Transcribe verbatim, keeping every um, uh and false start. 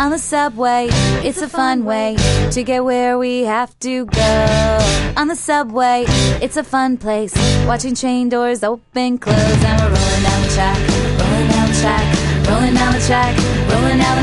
On the subway, it's a fun way to get where we have to go. On the subway, it's a fun place, watching train doors open, close, and we're rolling down the track, rolling down the track, rolling down the track, rolling down the